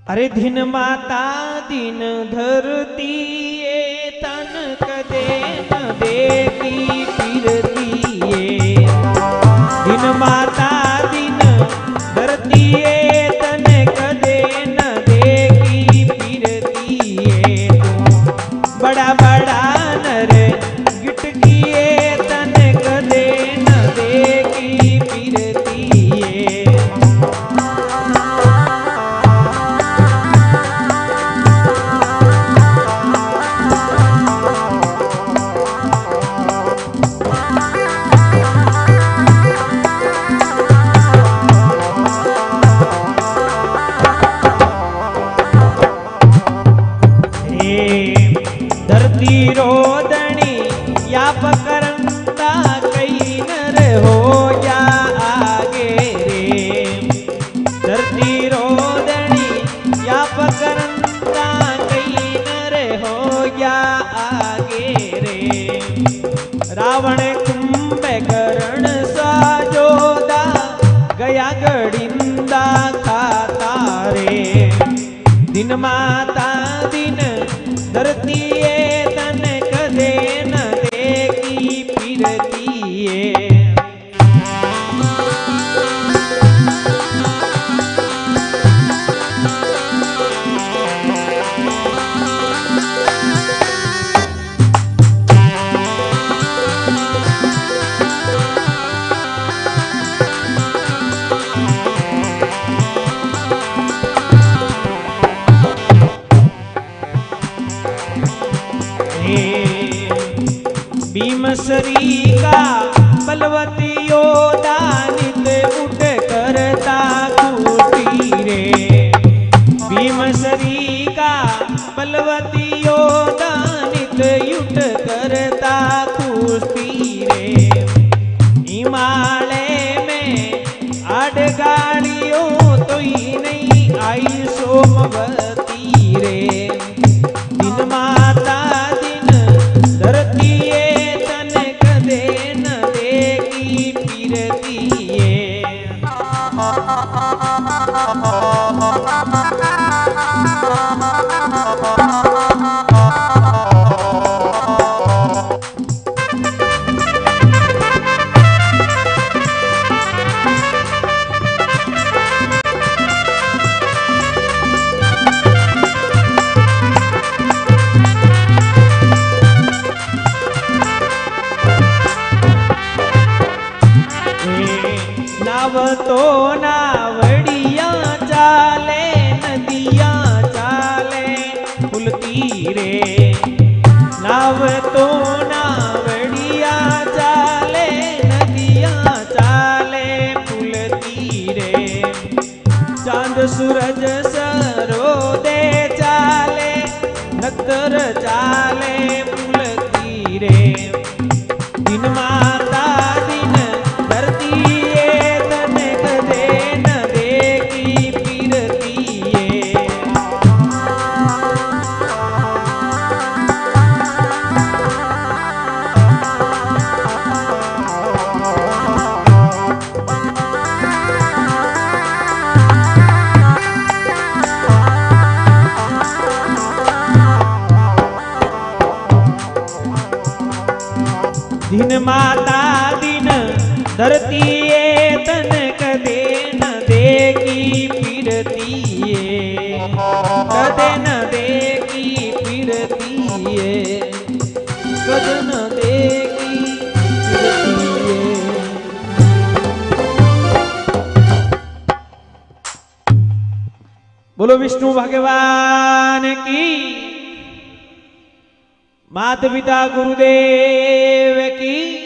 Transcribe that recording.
अरे दिन माता दिन धरती ये तन कदे न देखी फिरती ये। दिन माता दिन धरती ये तन कदे न देखी फिरती ये। बड़ा बड़ा नर गिटकी ये तन कदे न देखी फिरती ये। धरती रोदणी या पकड़ता कई नर हो या आगे रे। धरती रोदणी या पकड़ता कई नर हो या आगे रे। रावण कुंभकर्ण साजोदा गया गड़िंदा खाता रे। दिन माता दिन धरती ये तन कदे न देखी फिरती ये। भीमसरी का बलवती योद्धा नित उठ करता कुटी रे। भीमसरी का बलवती योद्धा नित उठ करता कुश्ती रे। हिमालय में अडगाड़ियों तो ही नहीं आई सोमवती रे। दिन माता दिन धरती ये तन कदे न देखी फिरती ये। नाव तो नावड़िया चाले नदिया चाले फुलती रे। नाव तो नावड़िया चाले नदिया चाले फुलती रे। चांद सूरज सरोदे चाले नक्तर चाले फुलती रे। दिन माता दिन धरती ये तन कदे न देखी फिरती ये। दिन माता दिन धरती ये तन कदे न देखी फिरती ये। कदे न देखी फिरती ये। कदे न देखी फिरती ये। बोलो विष्णु भगवान की। माता पिता गुरुदेव की।